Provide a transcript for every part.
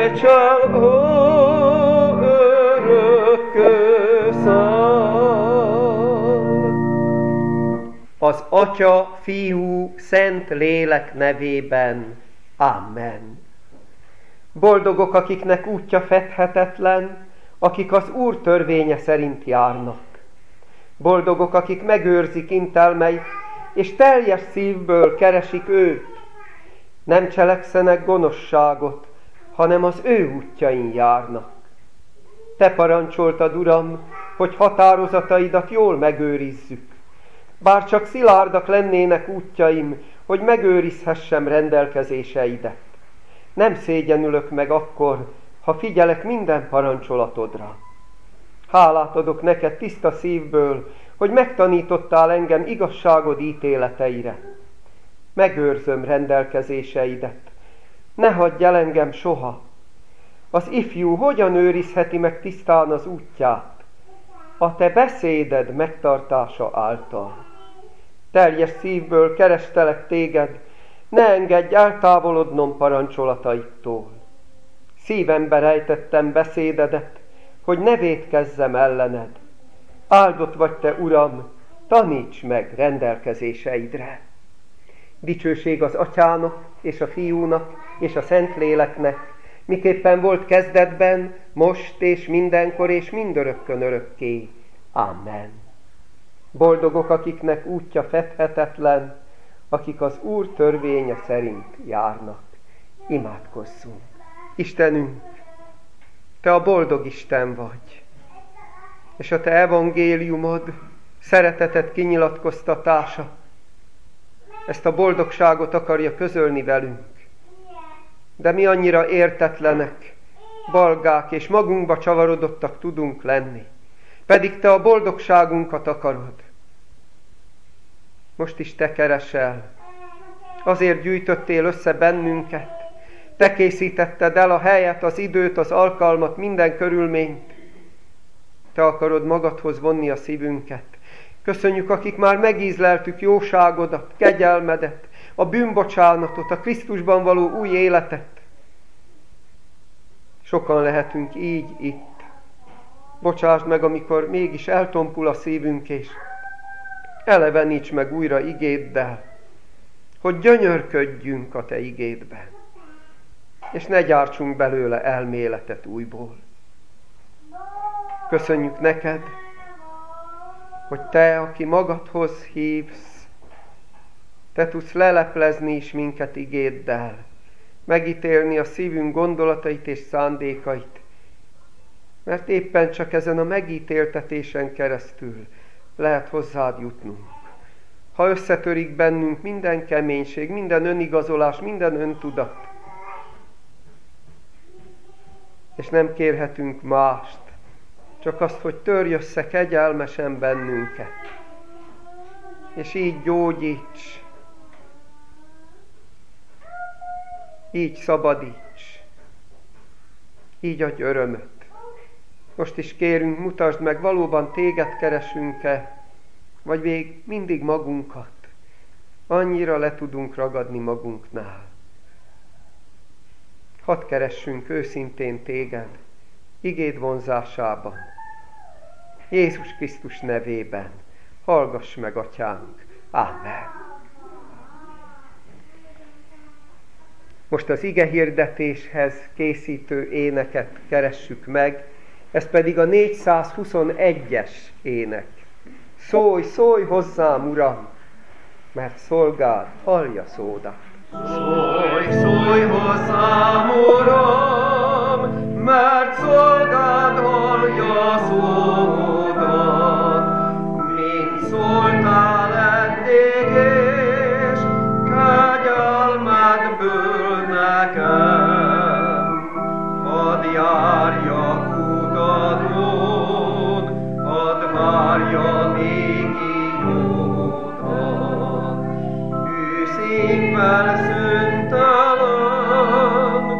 csal, ó, örökkő szál. Az Atya, Fiú, Szent Lélek nevében. Amen. Boldogok, akiknek útja fedhetetlen, akik az Úr törvénye szerint járnak. Boldogok, akik megőrzik intelmeit, és teljes szívből keresik őt. Nem cselekszenek gonoszságot, hanem az ő útjain járnak. Te parancsoltad, Uram, hogy határozataidat jól megőrizzük. Bár csak szilárdak lennének útjaim, hogy megőrizhessem rendelkezéseidet. Nem szégyenülök meg akkor, ha figyelek minden parancsolatodra. Hálát adok neked tiszta szívből, hogy megtanítottál engem igazságod ítéleteire. Megőrzöm rendelkezéseidet. Ne hagyj el engem soha. Az ifjú hogyan őrizheti meg tisztán az útját? A te beszéded megtartása által. Teljes szívből kerestelek téged, ne engedj eltávolodnom parancsolataittól. Szívembe rejtettem beszédedet, hogy ne vétkezzem ellened. Áldott vagy te, Uram, taníts meg rendelkezéseidre. Dicsőség az Atyának, és a Fiúnak, és a Szentléleknek, miképpen volt kezdetben, most és mindenkor, és mindörökkön örökké. Amen. Boldogok, akiknek útja fedhetetlen, akik az Úr törvénye szerint járnak. Imádkozzunk. Istenünk, te a boldog Isten vagy, és a te evangéliumod, szereteted kinyilatkoztatása ezt a boldogságot akarja közölni velünk. De mi annyira értetlenek, balgák és magunkba csavarodottak tudunk lenni. Pedig te a boldogságunkat akarod. Most is te keresel. Azért gyűjtöttél össze bennünket. Te készítetted el a helyet, az időt, az alkalmat, minden körülményt. Te akarod magadhoz vonni a szívünket. Köszönjük, akik már megízleltük jóságodat, kegyelmedet, a bűnbocsánatot, a Krisztusban való új életet. Sokan lehetünk így itt. Bocsásd meg, amikor mégis eltompul a szívünk, és eleveníts meg újra igéddel, hogy gyönyörködjünk a te igédben, és ne gyártsunk belőle elméletet újból. Köszönjük neked, hogy te, aki magadhoz hívsz, te tudsz leleplezni is minket igéddel, megítélni a szívünk gondolatait és szándékait, mert éppen csak ezen a megítéltetésen keresztül lehet hozzád jutnunk. Ha összetörik bennünk minden keménység, minden önigazolás, minden öntudat, és nem kérhetünk mást, csak azt, hogy törj össze kegyelmesen bennünket, és így gyógyíts, így szabadíts, így adj örömöt. Most is kérünk, mutasd meg, valóban téged keresünk-e, vagy még mindig magunkat. Annyira le tudunk ragadni magunknál. Hadd keressünk őszintén téged, igéd vonzásában. Jézus Krisztus nevében. Hallgass meg, Atyánk. Ámen. Most az igehirdetéshez készítő éneket keressük meg, ez pedig a 421-es ének. Szólj, szólj hozzám, Uram, mert szolgád hallja szódat. Szólj, szólj hozzám, Uram, mert szolgád hallja szódat. Mint szóltál eddig, és kegyelmedből nekem, hadd járjak utadon, hadd várja még ígódat. Szívvel szüntelen,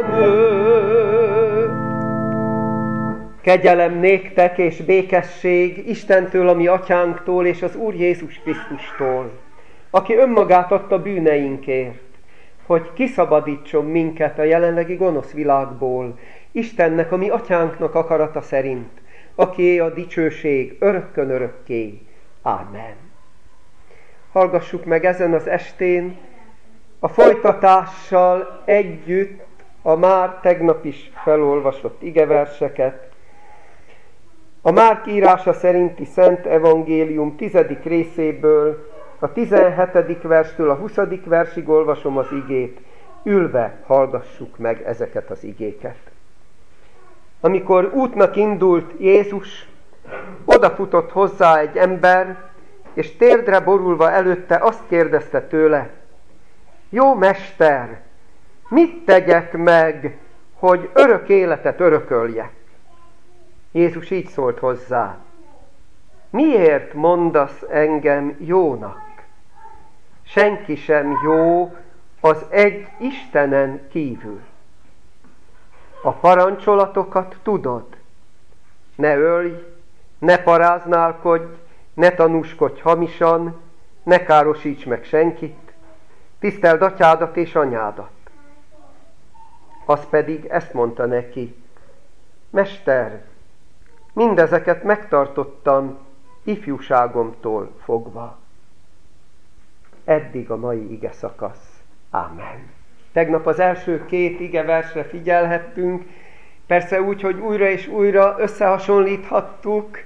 nő. Kegyelem néktek és békesség Istentől, a mi atyánktól és az Úr Jézus Krisztustól, aki önmagát adta bűneinkért, hogy kiszabadítson minket a jelenlegi gonosz világból, Istennek, a mi atyánknak akarata szerint, akié a dicsőség örökkön örökké. Ámen. Hallgassuk meg ezen az estén a folytatással együtt a már tegnap is felolvasott igeverseket. A Márk írása szerinti Szent Evangélium 10. részéből, a 17. verstől a 20. versig olvasom az igét. Ülve hallgassuk meg ezeket az igéket. Amikor útnak indult Jézus, odafutott hozzá egy ember, és térdre borulva előtte azt kérdezte tőle: Jó mester, mit tegyek meg, hogy örök életet örököljek? Jézus így szólt hozzá: Miért mondasz engem jónak? Senki sem jó az egy Istenen kívül. A parancsolatokat tudod: ne ölj, ne paráználkodj, ne tanúskodj hamisan, ne károsíts meg senkit, tiszteld atyádat és anyádat. Az pedig ezt mondta neki: Mester, mindezeket megtartottam ifjúságomtól fogva. Eddig a mai ige szakasz. Ámen. Tegnap az első 2 igeversre figyelhettünk, persze úgy, hogy újra és újra összehasonlíthattuk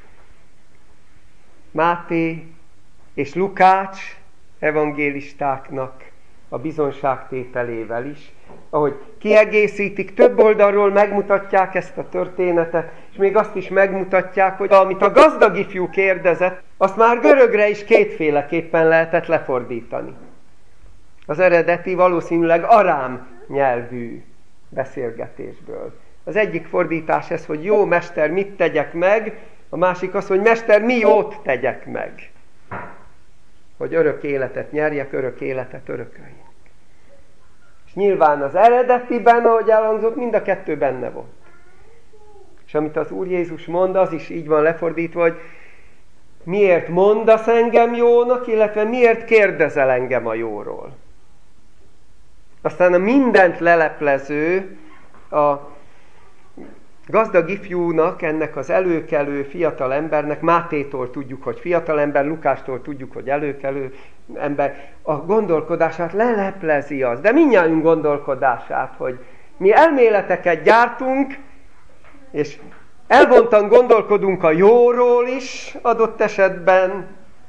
Máté és Lukács evangélistáknak a bizonságtételével is, ahogy kiegészítik, több oldalról megmutatják ezt a történetet, és még azt is megmutatják, hogy amit a gazdag ifjú kérdezett, azt már görögre is kétféleképpen lehetett lefordítani. Az eredeti valószínűleg arám nyelvű beszélgetésből. Az egyik fordítás ez, hogy jó mester, mit tegyek meg, a másik az, hogy mester, mi jót tegyek meg, hogy örök életet nyerjek, örök életet örököljek. És nyilván az eredetiben, ahogy elhangzott, mind a kettő benne volt. És amit az Úr Jézus mond, az is így van lefordítva, hogy miért mondasz engem jónak, illetve miért kérdezel engem a jóról. Aztán a mindent leleplező, a gazdag ifjúnak, ennek az előkelő fiatal embernek, Mátétól tudjuk, hogy fiatal ember, Lukástól tudjuk, hogy előkelő ember, a gondolkodását leleplezi az, de mindnyájunk gondolkodását, hogy mi elméleteket gyártunk, és elvontan gondolkodunk a jóról is adott esetben,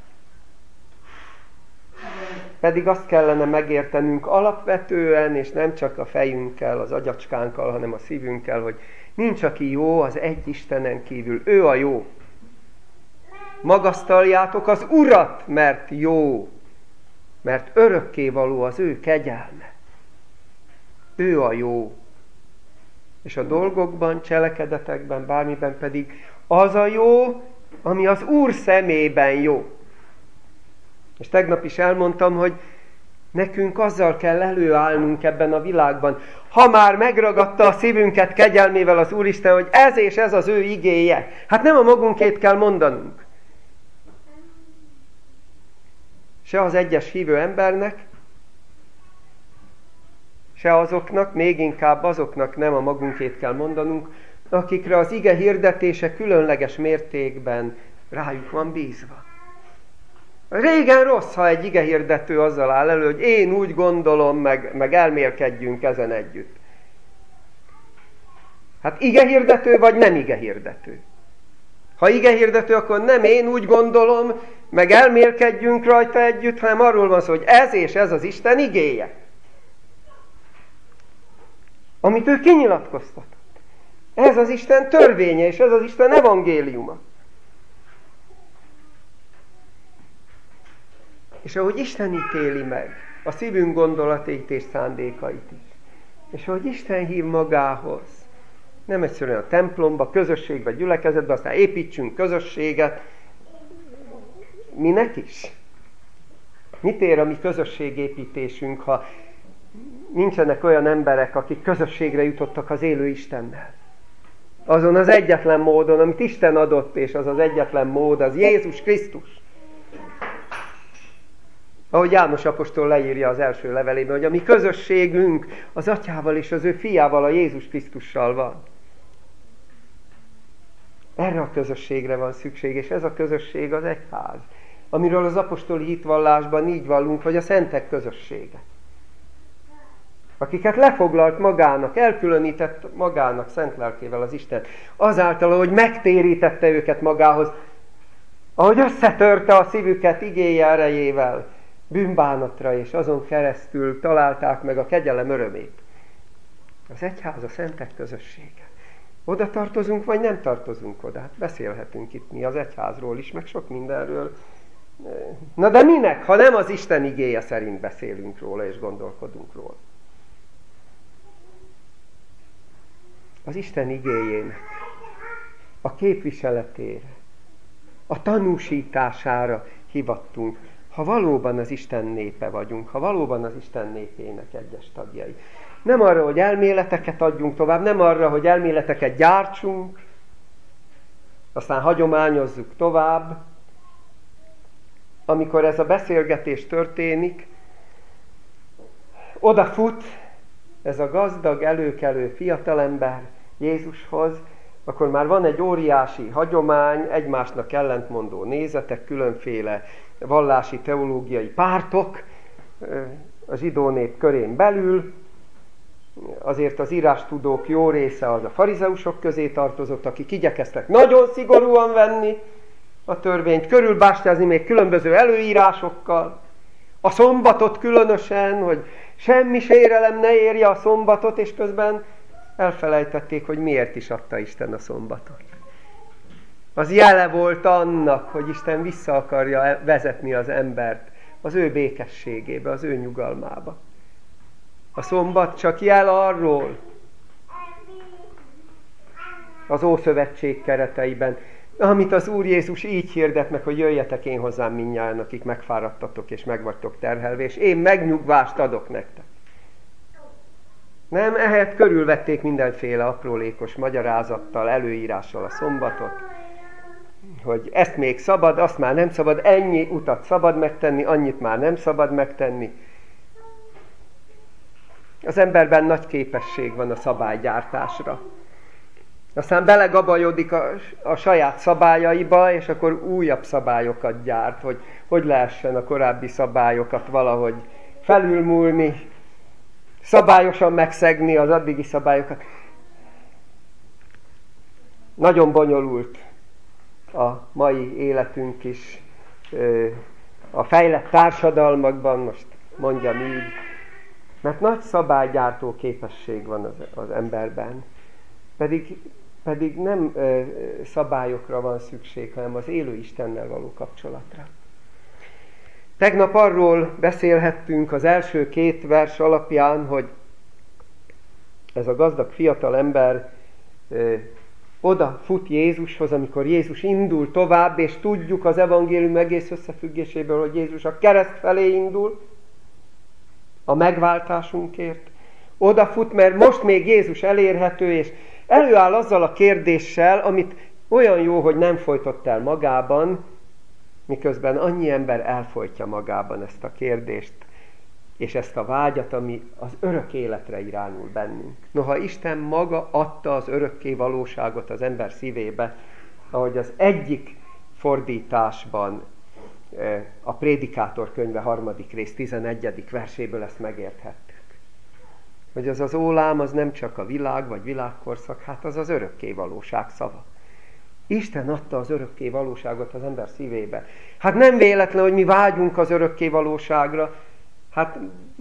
pedig azt kellene megértenünk alapvetően, és nem csak a fejünkkel, az agyacskánkkal, hanem a szívünkkel, hogy nincs, aki jó az egy Istenen kívül. Ő a jó. Magasztaljátok az Urat, mert jó, mert örökkévaló az ő kegyelme. Ő a jó. És a dolgokban, cselekedetekben, bármiben pedig az a jó, ami az Úr szemében jó. És tegnap is elmondtam, hogy nekünk azzal kell előállnunk ebben a világban. Ha már megragadta a szívünket kegyelmével az Úristen, hogy ez és ez az ő igéje. Hát nem a magunkét kell mondanunk. Se az egyes hívő embernek, se azoknak, még inkább azoknak nem a magunkét kell mondanunk, akikre az ige hirdetése különleges mértékben rájuk van bízva. Régen rossz, ha egy igehirdető azzal áll elő, hogy én úgy gondolom, meg elmélkedjünk ezen együtt. Hát igehirdető vagy nem igehirdető? Ha igehirdető, akkor nem én úgy gondolom, meg elmélkedjünk rajta együtt, hanem arról van szó, hogy ez és ez az Isten igéje. Amit ő kinyilatkoztatott. Ez az Isten törvénye, és ez az Isten evangéliuma. És ahogy Isten ítéli meg a szívünk gondolatait és szándékait is, és ahogy Isten hív magához, nem egyszerűen a templomba, közösségbe, gyülekezetbe, aztán építsünk közösséget, minek is? Mit ér a mi közösségépítésünk, ha nincsenek olyan emberek, akik közösségre jutottak az élő Istennel. Azon az egyetlen módon, amit Isten adott, és az az egyetlen mód, az Jézus Krisztus. Ahogy János apostol leírja az első levelében, hogy a mi közösségünk az Atyával és az ő fiával, a Jézus Krisztussal van. Erre a közösségre van szükség, és ez a közösség az egyház, amiről az apostoli hitvallásban így vallunk, hogy a szentek közössége. Akiket lefoglalt magának, elkülönített magának szent lelkével az Isten, azáltal, hogy megtérítette őket magához, ahogy összetörte a szívüket igéje erejével, bűnbánatra, és azon keresztül találták meg a kegyelem örömét. Az egyház a szentek közössége. Oda tartozunk, vagy nem tartozunk oda? Hát beszélhetünk itt mi az egyházról is, meg sok mindenről. Na de minek, ha nem az Isten igéje szerint beszélünk róla, és gondolkodunk róla? Az Isten igéjének a képviseletére, a tanúsítására hivattunk, ha valóban az Isten népe vagyunk, ha valóban az Isten népének egyes tagjai. Nem arra, hogy elméleteket adjunk tovább, nem arra, hogy elméleteket gyártsunk, aztán hagyományozzuk tovább. Amikor ez a beszélgetés történik, odafut ez a gazdag, előkelő fiatalember Jézushoz, akkor már van egy óriási hagyomány, egymásnak ellentmondó nézetek, különféle vallási, teológiai pártok a zsidó nép körén belül. Azért az írástudók jó része az a farizeusok közé tartozott, akik igyekeztek nagyon szigorúan venni a törvényt, körülbástyázni még különböző előírásokkal. A szombatot különösen, hogy semmi sérelem ne érje a szombatot, és közben elfelejtették, hogy miért is adta Isten a szombatot. Az jele volt annak, hogy Isten vissza akarja vezetni az embert az ő békességébe, az ő nyugalmába. A szombat csak jel arról, az Ószövetség kereteiben, amit az Úr Jézus így hirdet meg, hogy jöjjetek én hozzám mindnyájan, akik megfáradtatok és meg vagytok terhelve, és én megnyugvást adok nektek. Nem, ehelyett körülvették mindenféle aprólékos magyarázattal, előírással a szombatot, hogy ezt még szabad, azt már nem szabad, ennyi utat szabad megtenni, annyit már nem szabad megtenni. Az emberben nagy képesség van a szabálygyártásra. Aztán belegabajodik a saját szabályaiba, és akkor újabb szabályokat gyárt, hogy lehessen a korábbi szabályokat valahogy felülmúlni, szabályosan megszegni az addigi szabályokat. Nagyon bonyolult a mai életünk is, a fejlett társadalmakban, most mondjam így, mert nagy szabálygyártó képesség van az emberben, pedig nem szabályokra van szükség, hanem az élő Istennel való kapcsolatra. Tegnap arról beszélhettünk az első 2 vers alapján, hogy ez a gazdag fiatal ember oda fut Jézushoz, amikor Jézus indul tovább, és tudjuk az evangélium egész összefüggéséből, hogy Jézus a kereszt felé indul, a megváltásunkért. Oda fut, mert most még Jézus elérhető, és előáll azzal a kérdéssel, amit olyan jó, hogy nem folytott el magában, miközben annyi ember elfolytja magában ezt a kérdést, és ezt a vágyat, ami az örök életre irányul bennünk. Noha Isten maga adta az örökké valóságot az ember szívébe, ahogy az egyik fordításban, a Prédikátor könyve 3. rész 11. verséből ezt megérthettük. Hogy az ólám az nem csak a világ vagy világkorszak, hát az az örökké valóság szava. Isten adta az örökké valóságot az ember szívébe. Hát nem véletlen, hogy mi vágyunk az örökké valóságra, hát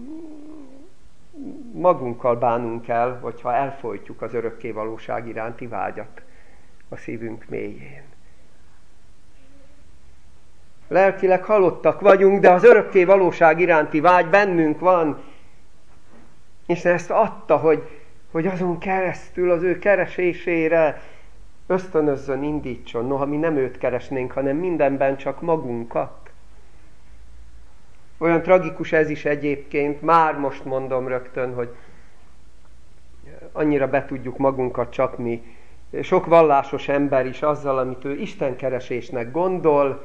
magunkkal bánunk el, hogyha elfojtjuk az örökké valóság iránti vágyat a szívünk mélyén. Lelkileg halottak vagyunk, de az örökké valóság iránti vágy bennünk van. Isten ezt adta, hogy azon keresztül az ő keresésére ösztönözzön, indítson. Noha mi nem őt keresnénk, hanem mindenben csak magunkat. Olyan tragikus ez is egyébként, már most mondom rögtön, hogy annyira be tudjuk magunkat csapni. Sok vallásos ember is azzal, amit ő istenkeresésnek gondol,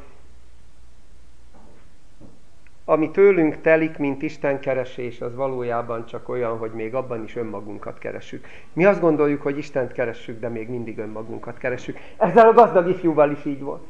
ami tőlünk telik, mint istenkeresés, az valójában csak olyan, hogy még abban is önmagunkat keressük. Mi azt gondoljuk, hogy Istent keressük, de még mindig önmagunkat keressük. Ezzel a gazdag ifjúval is így volt.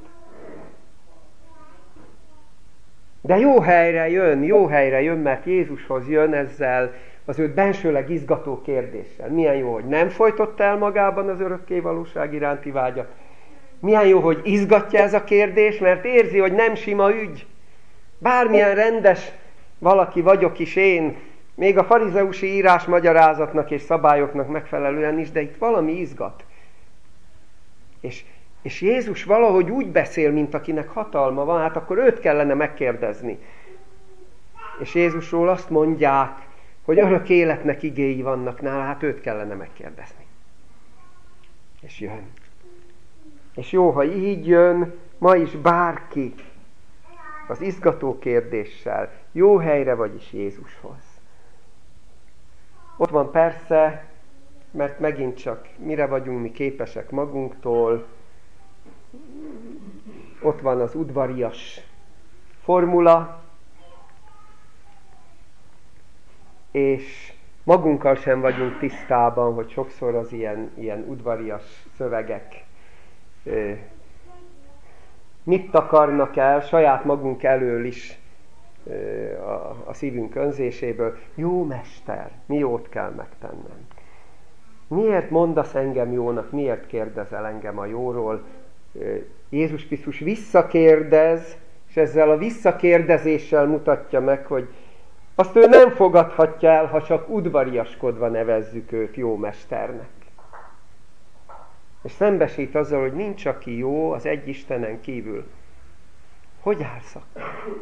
De jó helyre jön, mert Jézushoz jön ezzel az őt bensőleg izgató kérdéssel. Milyen jó, hogy nem folytotta el magában az örökké valóság iránti vágyat. Milyen jó, hogy izgatja ez a kérdés, mert érzi, hogy nem sima ügy. Bármilyen rendes valaki vagyok is én, még a farizeusi írás magyarázatnak és szabályoknak megfelelően is, de itt valami izgat. És Jézus valahogy úgy beszél, mint akinek hatalma van, hát akkor őt kellene megkérdezni. És Jézusról azt mondják, hogy örök életnek igéi vannak nála, hát őt kellene megkérdezni. És jön. És jó, ha így jön, ma is bárki az izgató kérdéssel, jó helyre, vagyis Jézushoz. Ott van persze, mert megint csak mire vagyunk mi képesek magunktól, ott van az udvarias formula, és magunkkal sem vagyunk tisztában, hogy sokszor az ilyen udvarias szövegek mit akarnak el, saját magunk elől is a szívünk önzéséből. Jó mester, mi jót kell megtennem? Miért mondasz engem jónak, miért kérdezel engem a jóról? Jézus Krisztus visszakérdez, és ezzel a visszakérdezéssel mutatja meg, hogy azt ő nem fogadhatja el, ha csak udvariaskodva nevezzük őt jó mesternek. És szembesít azzal, hogy nincs, aki jó az egy Istenen kívül. Hogy állsz akkor?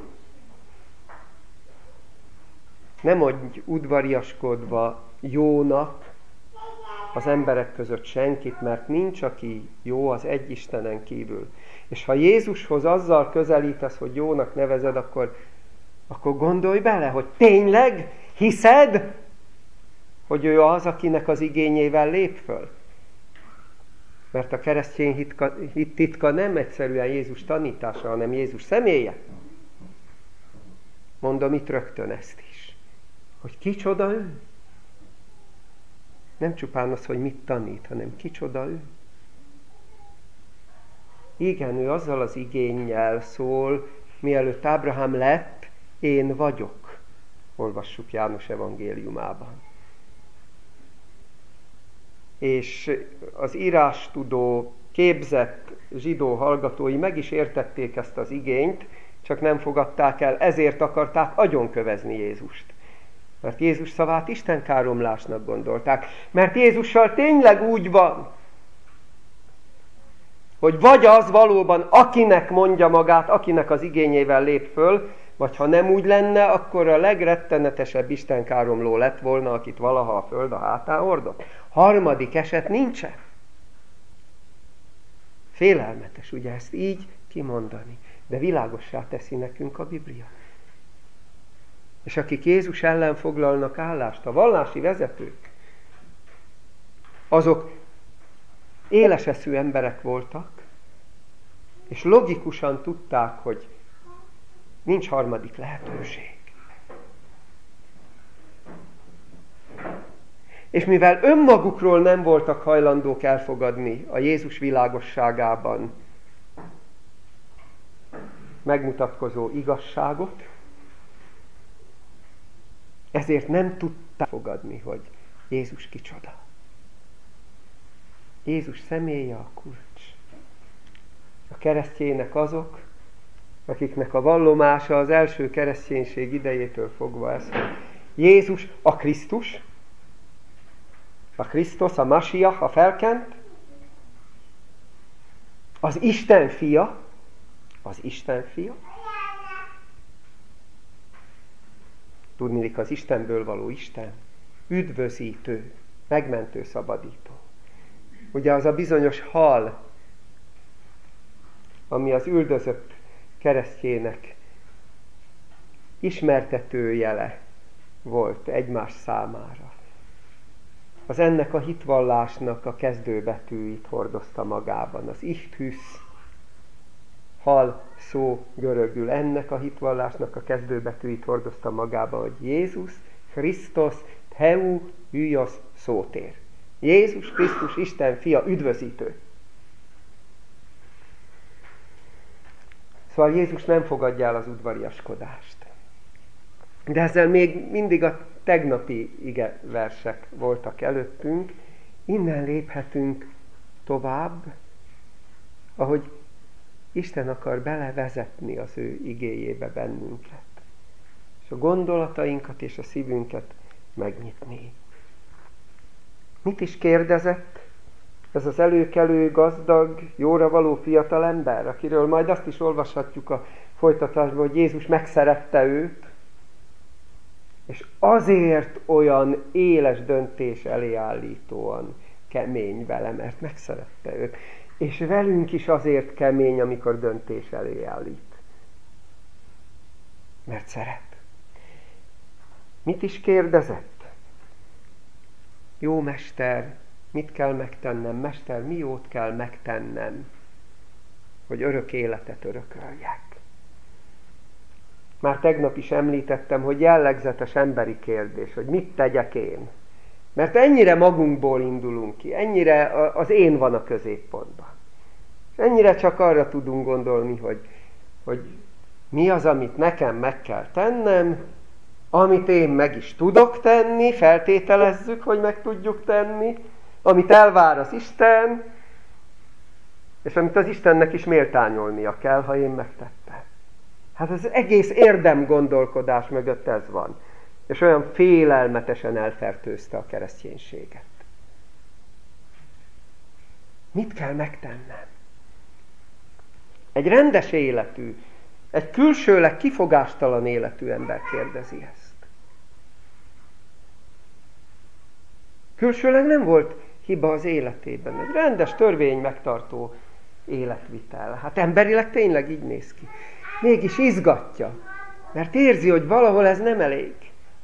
Nem mondj udvariaskodva jónak az emberek között senkit, mert nincs, aki jó az egy Istenen kívül. És ha Jézushoz azzal közelítesz, hogy jónak nevezed, akkor gondolj bele, hogy tényleg hiszed, hogy ő az, akinek az igényével lép föl. Mert a keresztény hit titka nem egyszerűen Jézus tanítása, hanem Jézus személye. Mondom itt rögtön ezt is. Hogy kicsoda ő? Nem csupán az, hogy mit tanít, hanem kicsoda ő. Igen, ő azzal az igénnyel szól, mielőtt Ábrahám lett, én vagyok. Olvassuk János evangéliumában. És az írástudó, képzett zsidó hallgatói meg is értették ezt az igényt, csak nem fogadták el, ezért akarták agyonkövezni Jézust. Mert Jézus szavát istenkáromlásnak gondolták. Mert Jézussal tényleg úgy van, hogy vagy az valóban, akinek mondja magát, akinek az igényével lép föl, vagy ha nem úgy lenne, akkor a legrettenetesebb istenkáromló lett volna, akit valaha a föld a hátán hordott. Harmadik eset nincsen. Félelmetes, ugye ezt így kimondani, de világossá teszi nekünk a Biblia. És akik Jézus ellen foglalnak állást, a vallási vezetők, azok éleseszű emberek voltak, és logikusan tudták, hogy nincs harmadik lehetőség. És mivel önmagukról nem voltak hajlandók elfogadni a Jézus világosságában megmutatkozó igazságot, ezért nem tudták fogadni, hogy Jézus kicsoda. Jézus személye a kulcs. A keresztjének azok, akiknek a vallomása az első kereszténység idejétől fogva ez, hogy Jézus a Krisztus, a Krisztus, a Masiach, a felkent, az Isten fia, tudniillik az Istenből való Isten, üdvözítő, megmentő, szabadító. Ugye az a bizonyos hal, ami az üldözött keresztjének ismertető jele volt egymás számára. Az ennek a hitvallásnak a kezdőbetűit hordozta magában. Az ichthüsz, hal szó görögül, ennek a hitvallásnak a kezdőbetűit hordozta magában, hogy Jézus, Krisztus, Theu, Hülyos szótér. Jézus Krisztus, Isten fia, üdvözítő. Szóval Jézus nem fogadja el az udvariaskodást. De ezzel még mindig a tegnapi igeversek voltak előttünk. Innen léphetünk tovább, ahogy Isten akar belevezetni az ő igéjébe bennünket. És a gondolatainkat és a szívünket megnyitni. Mit is kérdezett ez az előkelő, gazdag, jóra való fiatalember, akiről majd azt is olvashatjuk a folytatásban, hogy Jézus megszerette őt, és azért olyan éles döntés elé állítóan kemény vele, mert megszerette őt. És velünk is azért kemény, amikor döntés elé állít. Mert szeret. Mit is kérdezett? Jó mester, mit kell megtennem? Mester, mi jót kell megtennem, hogy örök életet örököljek? Már tegnap is említettem, hogy jellegzetes emberi kérdés, hogy mit tegyek én. Mert ennyire magunkból indulunk ki, ennyire az én van a középpontban. És ennyire csak arra tudunk gondolni, hogy mi az, amit nekem meg kell tennem, amit én meg is tudok tenni, feltételezzük, hogy meg tudjuk tenni, amit elvár az Isten, és amit az Istennek is méltányolnia kell, ha én megtettem. Hát az egész érdemgondolkodás mögött ez van. És olyan félelmetesen elfertőzte a kereszténységet. Mit kell megtennem? Egy rendes életű, egy külsőleg kifogástalan életű ember kérdezi ezt. Külsőleg nem volt hiba az életében. Egy rendes, törvény megtartó életvitel. Hát emberileg tényleg így néz ki. Mégis izgatja, mert érzi, hogy valahol ez nem elég.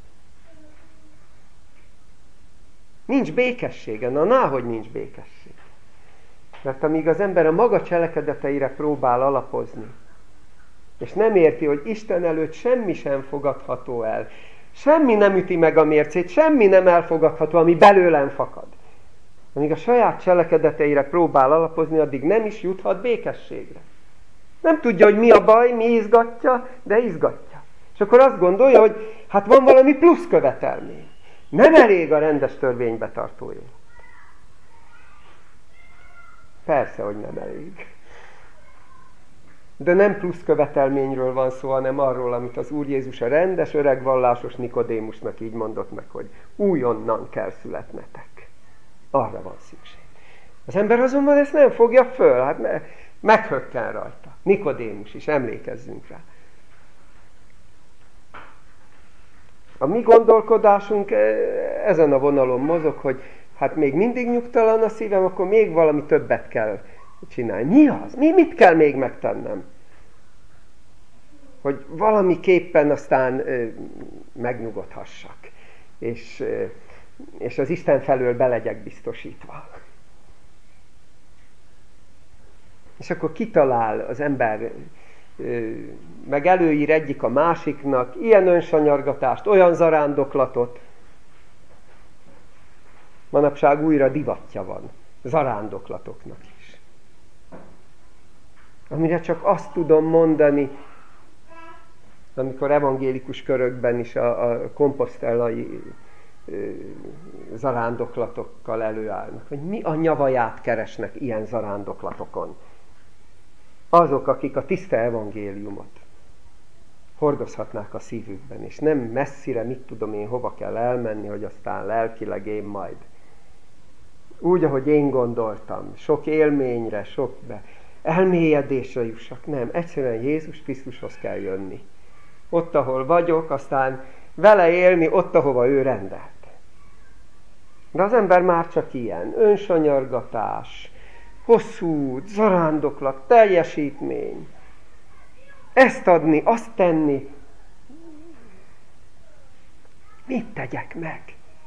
Nincs békessége. Hogy nincs békesség. Mert amíg az ember a maga cselekedeteire próbál alapozni, és nem érti, hogy Isten előtt semmi sem fogadható el, semmi nem üti meg a mércét, semmi nem elfogadható, ami belőlem fakad. Amíg a saját cselekedeteire próbál alapozni, addig nem is juthat békességre. Nem tudja, hogy mi a baj, mi izgatja, de izgatja. És akkor azt gondolja, hogy hát van valami plusz követelmény. Nem elég a rendes törvénybetartó élet. Persze, hogy nem elég. De nem plusz követelményről van szó, hanem arról, amit az Úr Jézus a rendes, öreg vallásos Nikodémusnak így mondott meg, hogy újonnan kell születnetek. Arra van szükség. Az ember azonban ezt nem fogja föl, hát meghökken rajta. Nikodémus is, emlékezzünk rá. A mi gondolkodásunk ezen a vonalon mozog, hogy hát még mindig nyugtalan a szívem, akkor még valami többet kell csinálni. Mi az? Mit kell még megtennem? Hogy valamiképpen aztán megnyugodhassak. És az Isten felől be legyek biztosítva. És akkor kitalál az ember, meg előír egyik a másiknak ilyen önsanyargatást, olyan zarándoklatot. Manapság újra divatja van zarándoklatoknak is. Amire csak azt tudom mondani, amikor evangélikus körökben is a komposztellai zarándoklatokkal előállnak, hogy mi a nyavaját keresnek ilyen zarándoklatokon. Azok, akik a tiszta evangéliumot hordozhatnák a szívükben, és nem messzire, mit tudom én, hova kell elmenni, hogy aztán lelkileg én majd. Úgy, ahogy én gondoltam, sok élményre, sok elmélyedésre jussak. Nem, egyszerűen Jézus Krisztushoz kell jönni. Ott, ahol vagyok, aztán vele élni, ott, ahova ő rendelt. De az ember már csak ilyen, önsanyargatás, hosszú út, zarándoklat, teljesítmény. Ezt adni, azt tenni. Mit tegyek meg,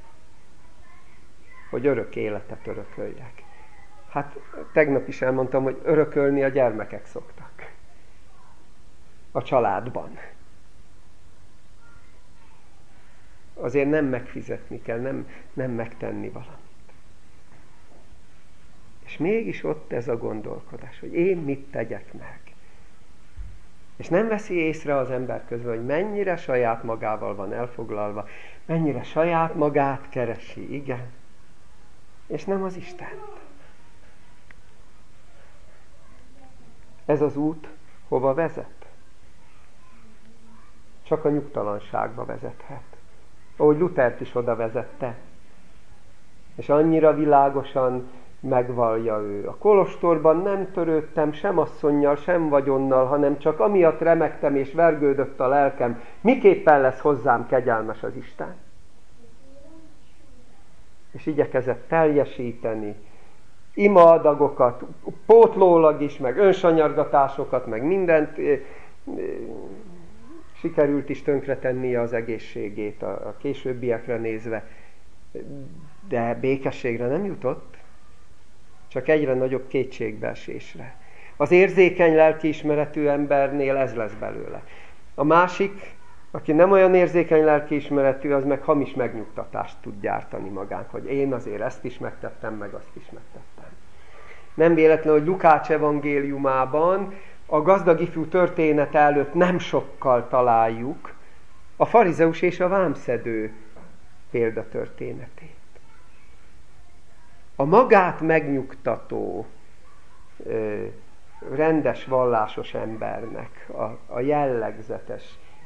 hogy örök életet örököljek? Hát tegnap is elmondtam, hogy örökölni a gyermekek szoktak. A családban. Azért nem megfizetni kell, nem megtenni valamit. És mégis ott ez a gondolkodás, hogy én mit tegyek meg. És nem veszi észre az ember közben, hogy mennyire saját magával van elfoglalva, mennyire saját magát keresi, igen. És nem az Istent. Ez az út hova vezet? Csak a nyugtalanságba vezethet. Ahogy Luthert is oda vezette. És annyira világosan megvallja ő. A kolostorban nem törődtem sem asszonnyal, sem vagyonnal, hanem csak amiatt remegtem és vergődött a lelkem. Miképpen lesz hozzám kegyelmes az Isten? És igyekezett teljesíteni imaadagokat, pótlólag is, meg önsanyargatásokat, meg mindent. Sikerült is tönkretennie az egészségét a későbbiekre nézve, de békességre nem jutott, csak egyre nagyobb kétségbeesésre. Az érzékeny lelkiismeretű embernél ez lesz belőle. A másik, aki nem olyan érzékeny lelkiismeretű, az meg hamis megnyugtatást tud gyártani magának, hogy én azért ezt is megtettem, meg azt is megtettem. Nem véletlen, hogy Lukács evangéliumában a gazdag ifjú története előtt nem sokkal találjuk a farizeus és a vámszedő példatörténetét. A magát megnyugtató, rendes vallásos embernek a jellegzetes,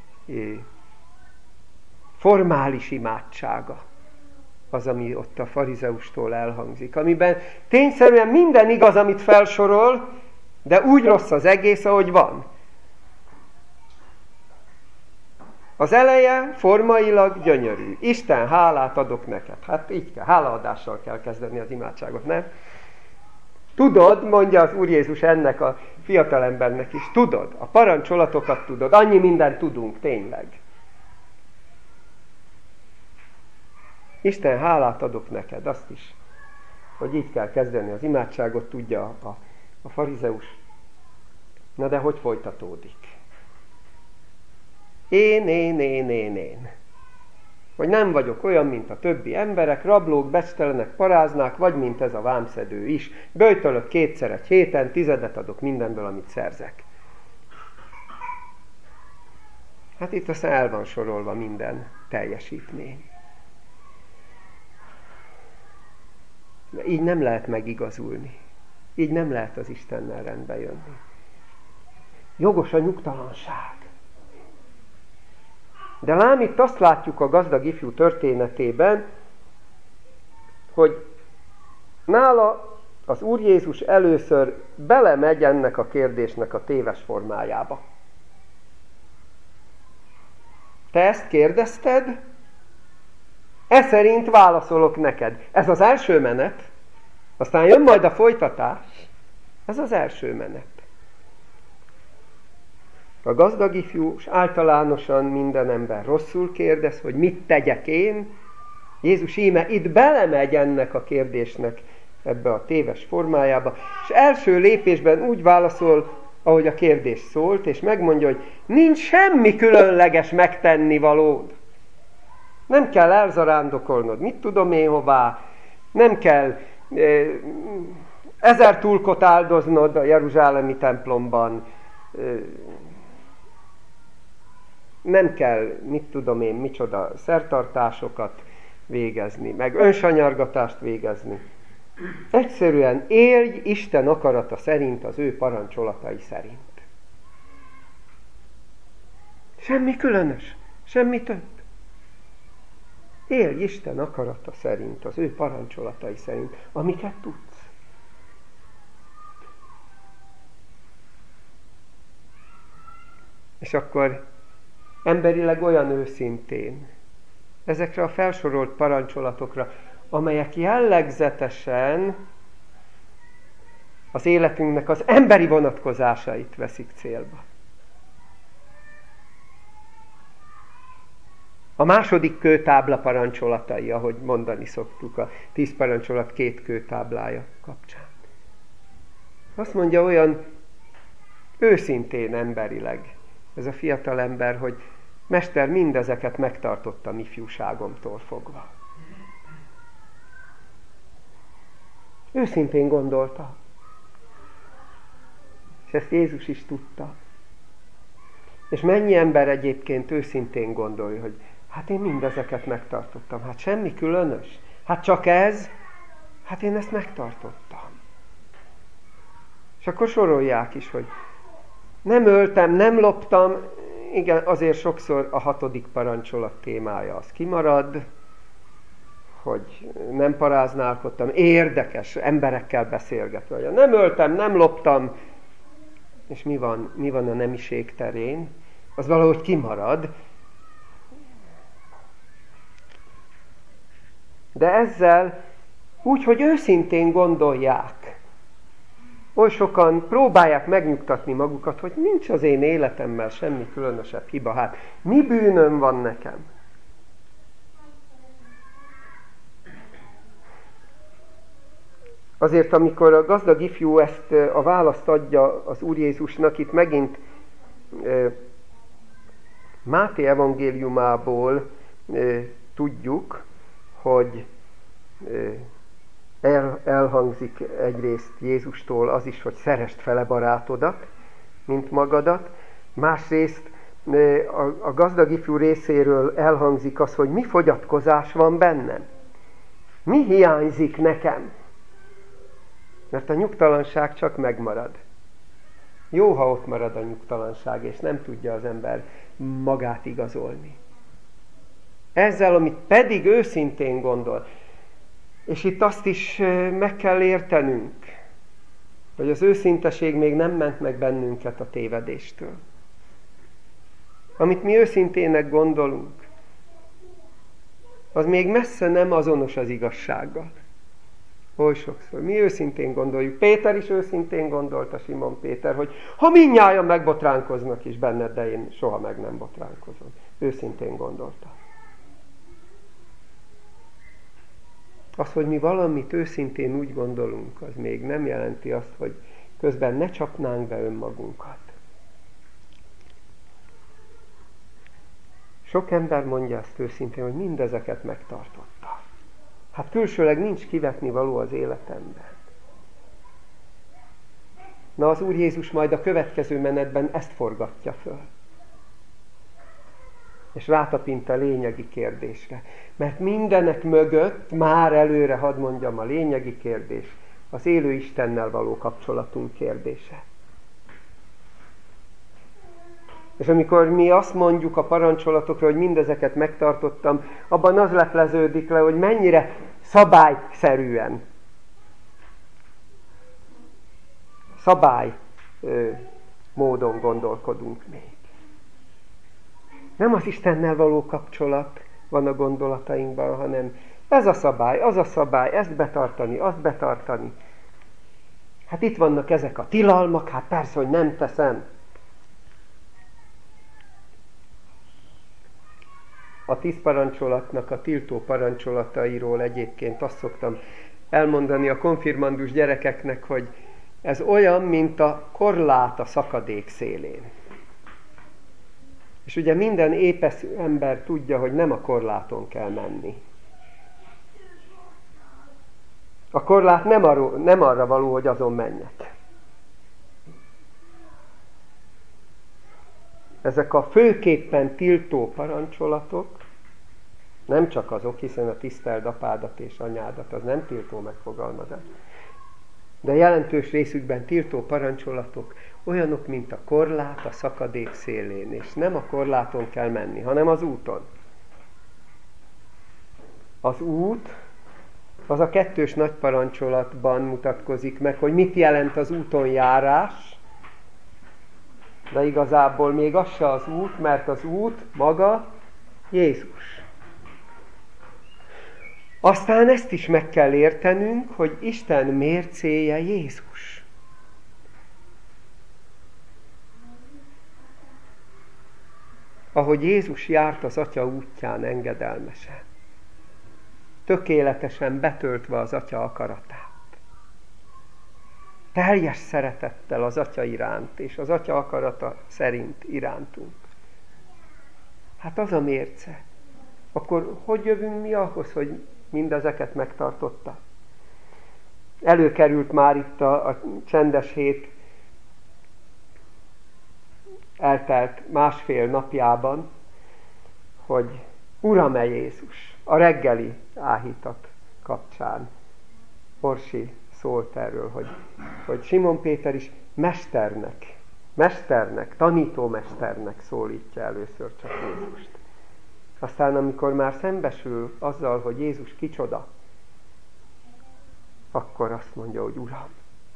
formális imádsága az, ami ott a farizeustól elhangzik, amiben tényszerűen minden igaz, amit felsorol, de úgy rossz az egész, ahogy van. Az eleje formailag gyönyörű. Isten, hálát adok neked. Hát így kell, hálaadással kell kezdeni az imádságot, nem? Tudod, mondja az Úr Jézus ennek a fiatalembernek is, tudod, a parancsolatokat tudod, annyi mindent tudunk tényleg. Isten, hálát adok neked, azt is, hogy így kell kezdeni az imádságot, tudja a farizeus. Na de hogy folytatódik? Én. Hogy nem vagyok olyan, mint a többi emberek, rablók, becstelenek, paráznák, vagy mint ez a vámszedő is. Böjtölök 2-szer egy héten, 10 adok mindenből, amit szerzek. Hát itt aztán el van sorolva minden teljesítmény. Így nem lehet megigazulni. Így nem lehet az Istennel rendbe jönni. Jogos a nyugtalanság. De lám itt azt látjuk a gazdag ifjú történetében, hogy nála az Úr Jézus először belemegy ennek a kérdésnek a téves formájába. Te ezt kérdezted? E szerint válaszolok neked. Ez az első menet, aztán jön majd a folytatás. Ez az első menet. A gazdag ifjú, és általánosan minden ember rosszul kérdez, hogy mit tegyek én. Jézus íme itt belemegy ennek a kérdésnek ebbe a téves formájába, és első lépésben úgy válaszol, ahogy a kérdés szólt, és megmondja, hogy nincs semmi különleges megtennivalód. Nem kell elzarándokolnod, mit tudom én hová, nem kell 1000 tulkot áldoznod a jeruzsálemi templomban, nem kell, mit tudom én, micsoda szertartásokat végezni, meg önsanyargatást végezni. Egyszerűen élj Isten akarata szerint, az ő parancsolatai szerint. Semmi különös, semmi több. Élj Isten akarata szerint, az ő parancsolatai szerint, amiket tudsz. És akkor emberileg olyan őszintén ezekre a felsorolt parancsolatokra, amelyek jellegzetesen az életünknek az emberi vonatkozásait veszik célba. A második kőtábla parancsolatai, ahogy mondani szoktuk, a 10 parancsolat 2 kőtáblája kapcsán. Azt mondja olyan őszintén emberileg ez a fiatal ember, hogy Mester, mindezeket megtartottam ifjúságomtól fogva. Őszintén gondolta. És ezt Jézus is tudta. És mennyi ember egyébként őszintén gondolja, hogy hát én mindezeket megtartottam. Hát semmi különös. Hát csak ez. Hát én ezt megtartottam. És akkor sorolják is, hogy nem öltem, nem loptam. Igen, azért sokszor a 6. parancsolat témája az kimarad, hogy nem paráználkodtam, érdekes, emberekkel beszélgetve. Nem öltem, nem loptam, és mi van a nemiség terén? Az valahogy kimarad. De ezzel úgy, hogy őszintén gondolják, oly sokan próbálják megnyugtatni magukat, hogy nincs az én életemmel semmi különösebb hiba. Hát mi bűnöm van nekem? Azért, amikor a gazdag ifjú ezt a választ adja az Úr Jézusnak, itt megint Máté evangéliumából tudjuk, hogy elhangzik egyrészt Jézustól az is, hogy szeresd fele barátodat, mint magadat. Másrészt a gazdag ifjú részéről elhangzik az, hogy mi fogyatkozás van bennem. Mi hiányzik nekem? Mert a nyugtalanság csak megmarad. Jó, ha ott marad a nyugtalanság, és nem tudja az ember magát igazolni. Ezzel, amit pedig őszintén gondol, és itt azt is meg kell értenünk, hogy az őszinteség még nem ment meg bennünket a tévedéstől. Amit mi őszintének gondolunk, az még messze nem azonos az igazsággal. Oly sokszor. Mi őszintén gondoljuk. Péter is őszintén gondolta, Simon Péter, hogy ha mindnyájan megbotránkoznak is benned, de én soha meg nem botránkozom. Őszintén gondolta. Az, hogy mi valamit őszintén úgy gondolunk, az még nem jelenti azt, hogy közben ne csapnánk be önmagunkat. Sok ember mondja ezt őszintén, hogy mindezeket megtartotta. Hát külsőleg nincs kivetni való az életemben. Na, az Úr Jézus majd a következő menetben ezt forgatja föl. És rátapint a lényegi kérdésre. Mert mindenek mögött, már előre hadd mondjam, a lényegi kérdés, az élő Istennel való kapcsolatunk kérdése. És amikor mi azt mondjuk a parancsolatokra, hogy mindezeket megtartottam, abban az lepleződik le, hogy mennyire szabályszerűen, módon gondolkodunk még. Nem az Istennel való kapcsolat van a gondolatainkban, hanem ez a szabály, az a szabály, ezt betartani, azt betartani. Hát itt vannak ezek a tilalmak, hát persze, hogy nem teszem. A 10 parancsolatnak a tiltó parancsolatairól egyébként azt szoktam elmondani a konfirmandus gyerekeknek, hogy ez olyan, mint a korlát a szakadék szélén. És ugye minden épesz ember tudja, hogy nem a korláton kell menni. A korlát nem arra való, hogy azon menjek. Ezek a főképpen tiltó parancsolatok, nem csak azok, hiszen a tiszteld apádat és anyádat, az nem tiltó megfogalmazás. De jelentős részükben tiltó parancsolatok olyanok, mint a korlát a szakadék szélén, és nem a korláton kell menni, hanem az úton. Az út az a 2. nagy parancsolatban mutatkozik meg, hogy mit jelent az úton járás, de igazából még az se az út, mert az út maga Jézus. Aztán ezt is meg kell értenünk, hogy Isten mércéje Jézus. ahogy Jézus járt az Atya útján engedelmesen, tökéletesen betöltve az Atya akaratát. Teljes szeretettel az Atya iránt, és az Atya akarata szerint irántunk. Hát az a mérce. Akkor hogy jövünk mi ahhoz, hogy mindezeket megtartotta? Előkerült már itt a csendes hét eltelt 1,5 napjában, hogy Uram-e Jézus, a reggeli áhítat kapcsán Orsi szólt erről, hogy Simon Péter is mesternek, tanítómesternek szólítja először csak Jézust. Aztán, amikor már szembesül azzal, hogy Jézus kicsoda, akkor azt mondja, hogy Uram.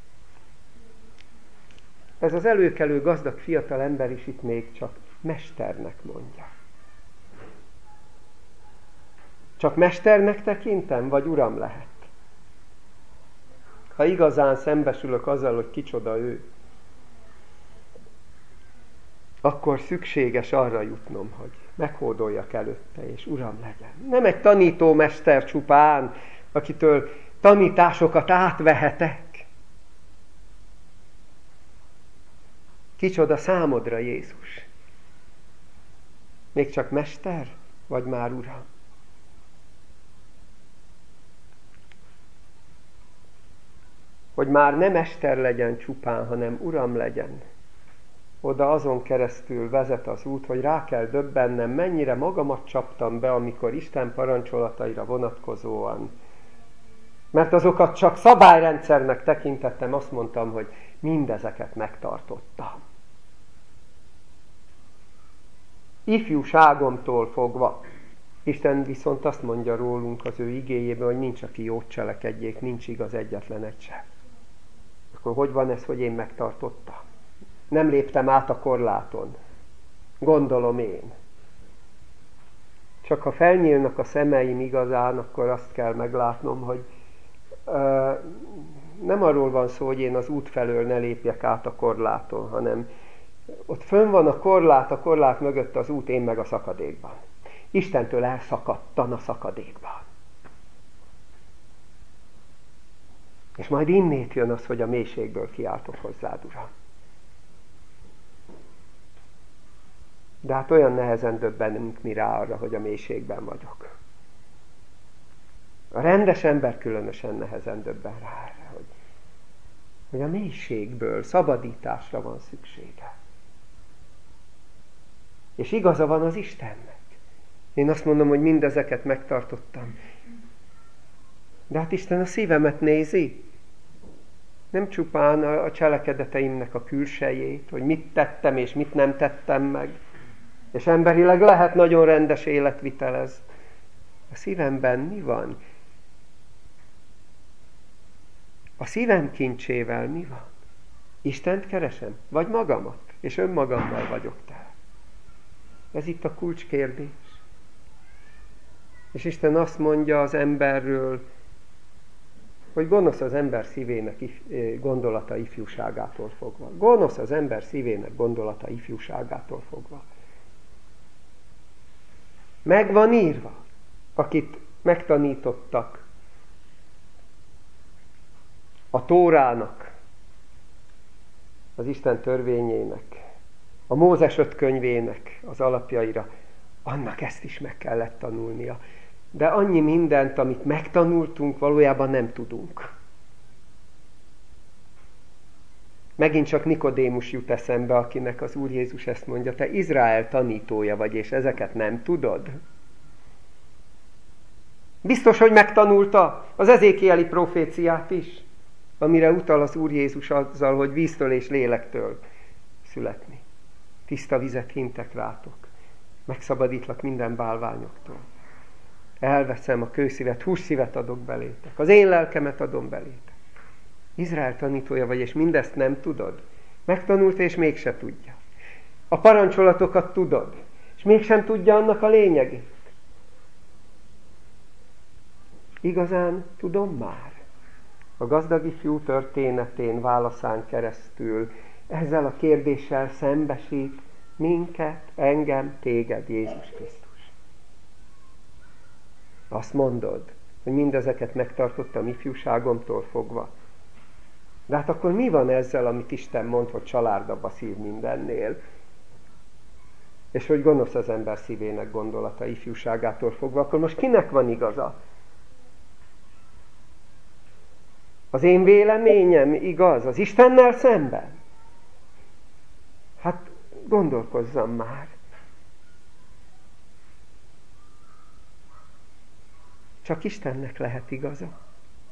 Ez az előkelő gazdag fiatal ember is itt még csak mesternek mondja. Csak mesternek tekintem, vagy Uram lehet? Ha igazán szembesülök azzal, hogy kicsoda ő, akkor szükséges arra jutnom, hogy meghódoljak előtte, és Uram legyen. Nem egy tanítómester csupán, akitől tanításokat átvehetek. Kicsoda számodra Jézus? Még csak mester, vagy már Uram? Hogy már nem mester legyen csupán, hanem Uram legyen. Oda azon keresztül vezet az út, hogy rá kell döbbennem, mennyire magamat csaptam be, amikor Isten parancsolataira vonatkozóan. Mert azokat csak szabályrendszernek tekintettem, azt mondtam, hogy mindezeket megtartottam. Ifjúságomtól fogva. Isten viszont azt mondja rólunk az ő igéjében, hogy nincs, aki jót cselekedjék, nincs igaz egyetlen egy sem. Akkor hogy van ez, hogy én megtartottam? Nem léptem át a korláton. Gondolom én. Csak ha felnyílnak a szemeim igazán, akkor azt kell meglátnom, hogy nem arról van szó, hogy én az út felől ne lépjek át a korláton, hanem ott fönn van a korlát mögött az út, én meg a szakadékban. Istentől elszakadtan a szakadékban. És majd innét jön az, hogy a mélységből kiáltok hozzád, Uram. De hát olyan nehezen döbbenünk mi rá arra, hogy a mélységben vagyok. A rendes ember különösen nehezen döbben rá erre, hogy a mélységből szabadításra van szüksége. És igaza van az Istennek. Én azt mondom, hogy mindezeket megtartottam. De hát Isten a szívemet nézi. Nem csupán a cselekedeteimnek a külsejét, hogy mit tettem és mit nem tettem meg. És emberileg lehet nagyon rendes életvitel ez. A szívemben mi van? A szívem kincsével mi van? Istent keresem? Vagy magamat? És önmagammal vagyok tele. Ez itt a kulcskérdés. És Isten azt mondja az emberről, hogy gonosz az ember szívének gondolata ifjúságától fogva. Gonosz az ember szívének gondolata ifjúságától fogva. Meg van írva, akit megtanítottak a Tórának, az Isten törvényének, a Mózes 5 könyvének az alapjaira, annak ezt is meg kellett tanulnia. De annyi mindent, amit megtanultunk, valójában nem tudunk. Megint csak Nikodémus jut eszembe, akinek az Úr Jézus ezt mondja, te Izrael tanítója vagy, és ezeket nem tudod? Biztos, hogy megtanulta az ezékieli proféciát is, amire utal az Úr Jézus azzal, hogy víztől és lélektől születni. Tiszta vizet hintek rátok. Megszabadítlak minden bálványoktól. Elveszem a kőszívet, hússzívet adok belétek. Az én lelkemet adom belétek. Izrael tanítója vagy, és mindezt nem tudod. Megtanulta, és mégse tudja. A parancsolatokat tudod, és mégsem tudja annak a lényegét. Igazán tudom már. A gazdag ifjú történetén, válaszán keresztül ezzel a kérdéssel szembesít Minket, engem, téged, Jézus Krisztus. Azt mondod, hogy mindezeket megtartottam ifjúságomtól fogva. De hát akkor mi van ezzel, amit Isten mond, hogy csalárdabb a szív mindennél? És hogy gonosz az ember szívének gondolata ifjúságától fogva, akkor most kinek van igaza? Az én véleményem igaz az Istennel szemben? Hát gondolkozzam már. Csak Istennek lehet igaza.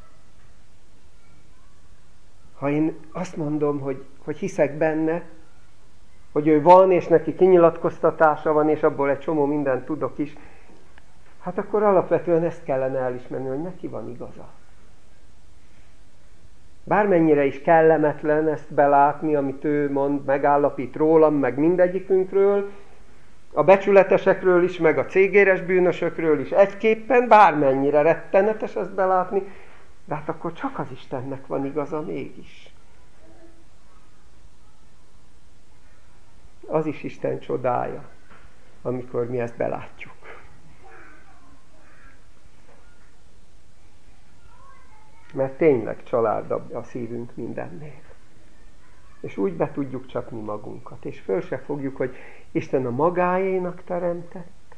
Ha én azt mondom, hogy hiszek benne, hogy ő van, és neki kinyilatkoztatása van, és abból egy csomó mindent tudok is, hát akkor alapvetően ezt kellene elismerni, hogy neki van igaza. Bármennyire is kellemetlen ezt belátni, amit ő mond, megállapít rólam, meg mindegyikünkről, a becsületesekről is, meg a cégéres bűnösökről is egyképpen, bármennyire rettenetes ezt belátni, de hát akkor csak az Istennek van igaza mégis. Az is Isten csodája, amikor mi ezt belátjuk. Mert tényleg családabb a szívünk mindennél. És úgy be tudjuk csapni magunkat, és föl se fogjuk, hogy Isten a magáénak teremtett,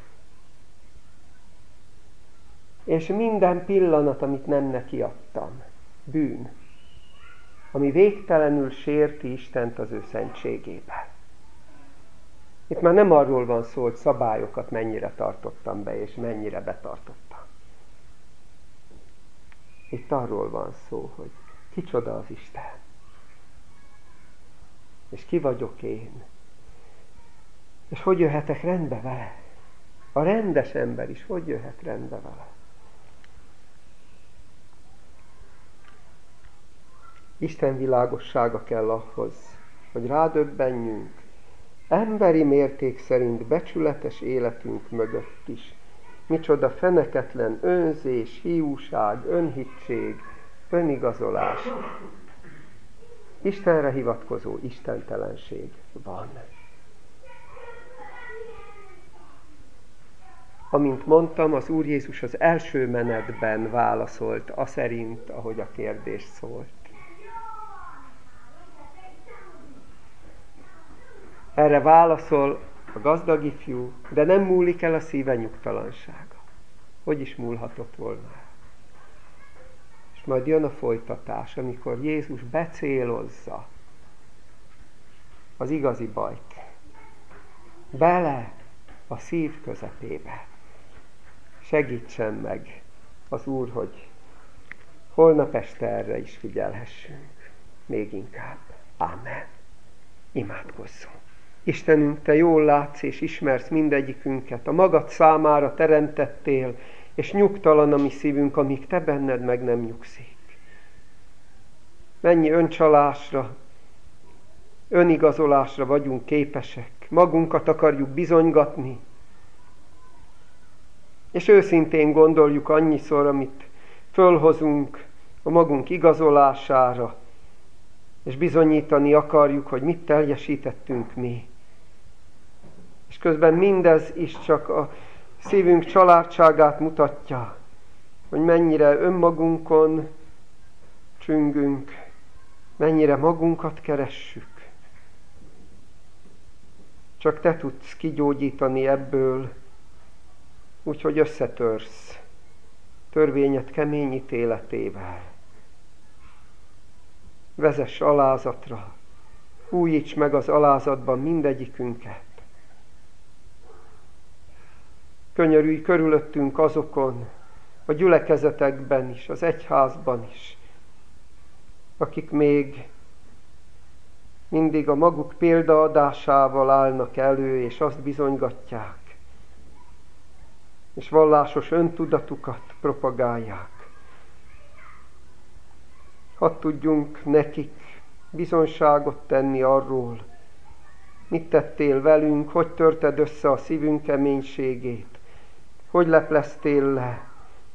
és minden pillanat, amit nem neki adtam, bűn, ami végtelenül sérti Istent az ő szentségében. Itt már nem arról van szó, hogy szabályokat mennyire tartottam be, és mennyire betartottam. Itt arról van szó, hogy kicsoda az Isten. És ki vagyok én. És hogy jöhetek rendbe vele? A rendes ember is hogy jöhet rendbe vele? Isten világossága kell ahhoz, hogy rádöbbenjünk, emberi mérték szerint becsületes életünk mögött is. Micsoda feneketlen önzés, hiúság, önhittség, önigazolás. Istenre hivatkozó istentelenség van. Amint mondtam, az Úr Jézus az első menetben válaszolt, aszerint, ahogy a kérdés szólt. Erre válaszol a gazdag ifjú, de nem múlik el a szíve nyugtalansága. Hogy is múlhatott volna? És majd jön a folytatás, amikor Jézus becélozza az igazi bajt. Bele a szív közepébe. Segítsen meg az Úr, hogy holnap este erre is figyelhessünk. Még inkább. Ámen. Imádkozzunk. Istenünk, Te jól látsz és ismersz mindegyikünket, a magad számára teremtettél, és nyugtalan a mi szívünk, amíg Te benned meg nem nyugszik. Mennyi öncsalásra, önigazolásra vagyunk képesek, magunkat akarjuk bizonygatni, és őszintén gondoljuk annyiszor, amit fölhozunk a magunk igazolására, és bizonyítani akarjuk, hogy mit teljesítettünk mi. És közben mindez is csak a szívünk családságát mutatja, hogy mennyire önmagunkon csüngünk, mennyire magunkat keressük. Csak Te tudsz kigyógyítani ebből, úgyhogy összetörsz törvényed kemény ítéletével. Vezess alázatra, újíts meg az alázatban mindegyikünket. Könyörülj körülöttünk azokon, a gyülekezetekben is, az egyházban is, akik még mindig a maguk példaadásával állnak elő, és azt bizonygatják, és vallásos öntudatukat propagálják. Hadd tudjunk nekik bizonyságot tenni arról, mit tettél velünk, hogy törted össze a szívünk keménységét, hogy lepleztél le,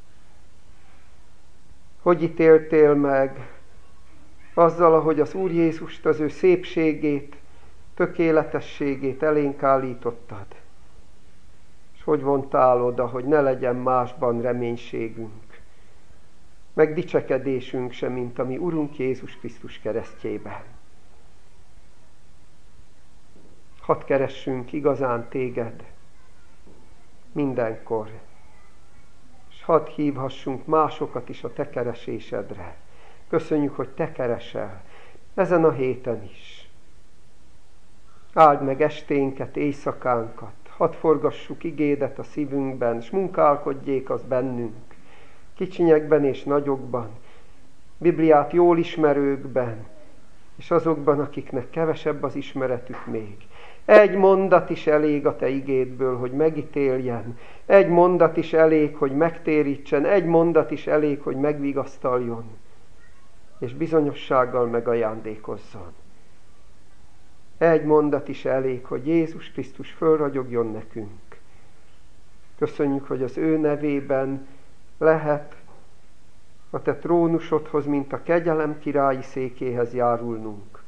hogy ítéltél meg azzal, ahogy az Úr Jézust, az ő szépségét tökéletességét elénk állítottad. És hogy vontál oda, hogy ne legyen másban reménységünk, meg dicsekedésünk sem, mint a mi Urunk Jézus Krisztus keresztjében. Hadd keressünk igazán téged mindenkor, és hadd hívhassunk másokat is a te keresésedre. Köszönjük, hogy te keresel, ezen a héten is. Áld meg esténket, éjszakánkat, hadd forgassuk igédet a szívünkben, és munkálkodjék az bennünk, kicsinyekben és nagyokban, Bibliát jól ismerőkben, és azokban, akiknek kevesebb az ismeretük még. Egy mondat is elég a te igédből, hogy megítéljen, egy mondat is elég, hogy megtérítsen, egy mondat is elég, hogy megvigasztaljon, és bizonyossággal megajándékozzon. Egy mondat is elég, hogy Jézus Krisztus fölragyogjon nekünk. Köszönjük, hogy az ő nevében lehet a te trónusodhoz, mint a kegyelem királyi székéhez járulnunk.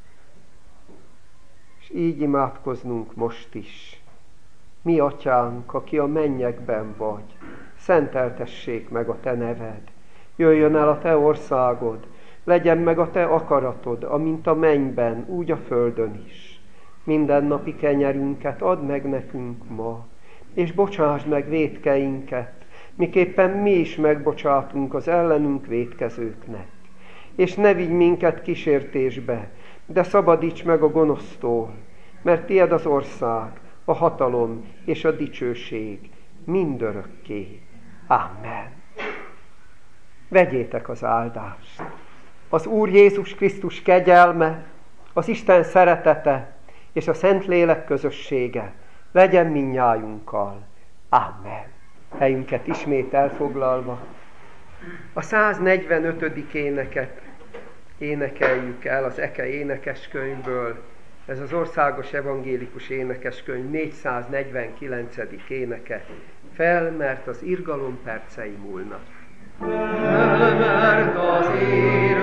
És így imádkoznunk most is. Mi atyánk, aki a mennyekben vagy, szenteltessék meg a te neved. Jöjjön el a te országod, legyen meg a te akaratod, amint a mennyben, úgy a földön is. Mindennapi kenyerünket add meg nekünk ma, és bocsásd meg vétkeinket, miképpen mi is megbocsátunk az ellenünk vétkezőknek. És ne vigy minket kísértésbe, de szabadíts meg a gonosztól, mert tied az ország, a hatalom és a dicsőség mindörökké. Amen. Vegyétek az áldást. Az Úr Jézus Krisztus kegyelme, az Isten szeretete és a Szentlélek közössége legyen mindnyájunkkal. Amen. Helyünket ismét elfoglalva a 145. éneket énekeljük el az Eke énekeskönyvből. Ez az Országos Evangélikus Énekeskönyv 449. éneke. Fel, mert az irgalom percei múlnak. Fel, mert az